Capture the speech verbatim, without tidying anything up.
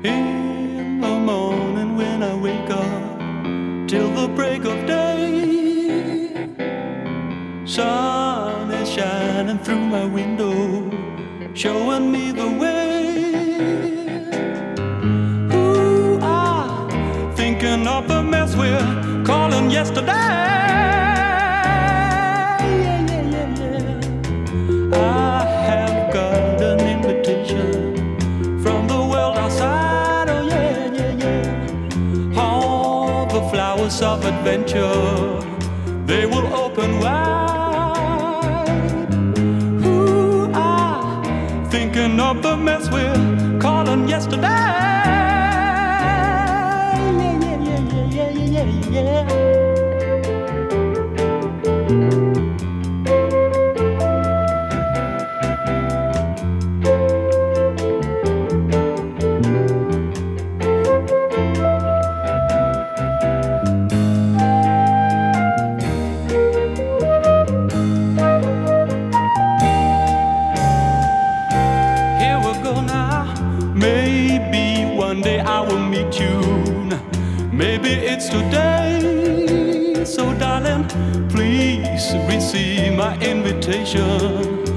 In the morning when I wake up, till the break of day, sun is shining through my window, showing me the way. Ooh, ah, thinking of the mess we're calling yesterday. Yeah, yeah, yeah, yeah. I have got an invitation from the world outside. Oh yeah, yeah, yeah. All the flowers of adventure, they will open wide. Ooh, ah, thinking of the mess we're calling yesterday. Yeah, yeah, yeah, yeah, yeah, yeah, yeah. Maybe one day I will meet you. Maybe it's today. So darling, please receive my invitation.